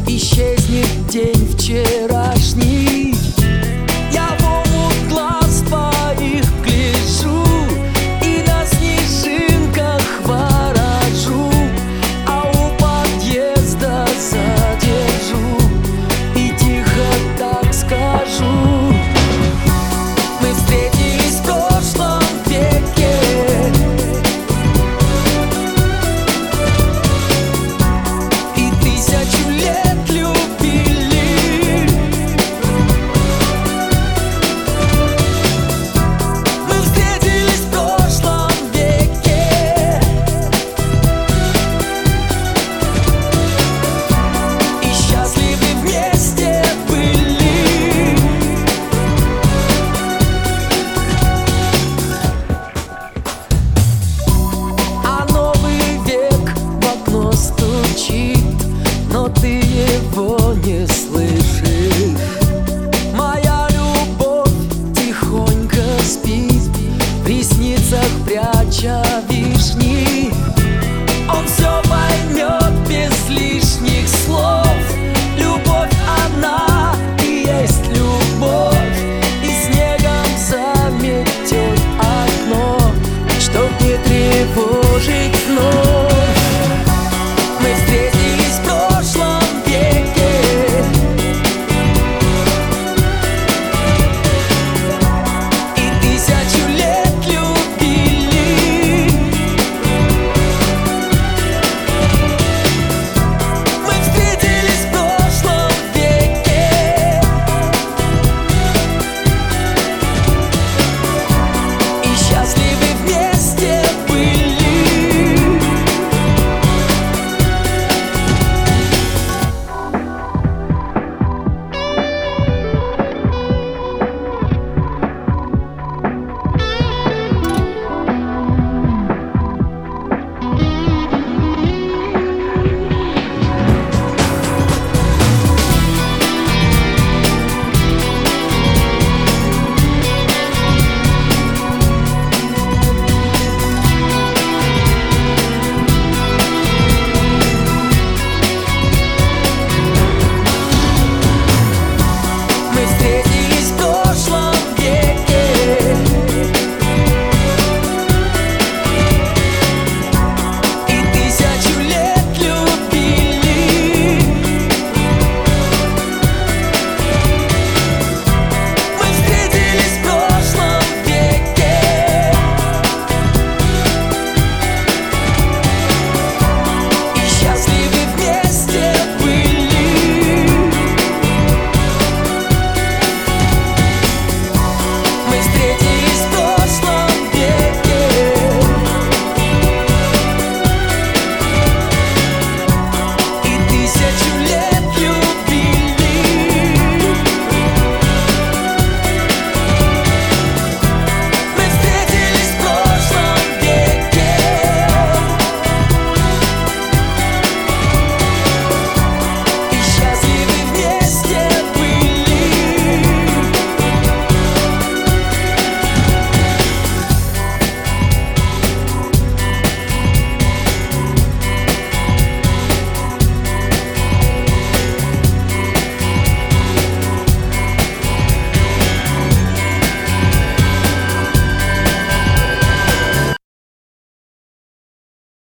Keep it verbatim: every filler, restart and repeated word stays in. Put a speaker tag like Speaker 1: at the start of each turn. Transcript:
Speaker 1: исчезнет день вчерашний. Я в омут глаз твоих гляжу и на снежинках ворожу, а у подъезда задержу и тихо так скажу: мы встретились в прошлом веке, и тысячу лет любили. Мы встретились в прошлом веке и счастливы вместе были. А новый век в окно стучит, но ты его не слышишь.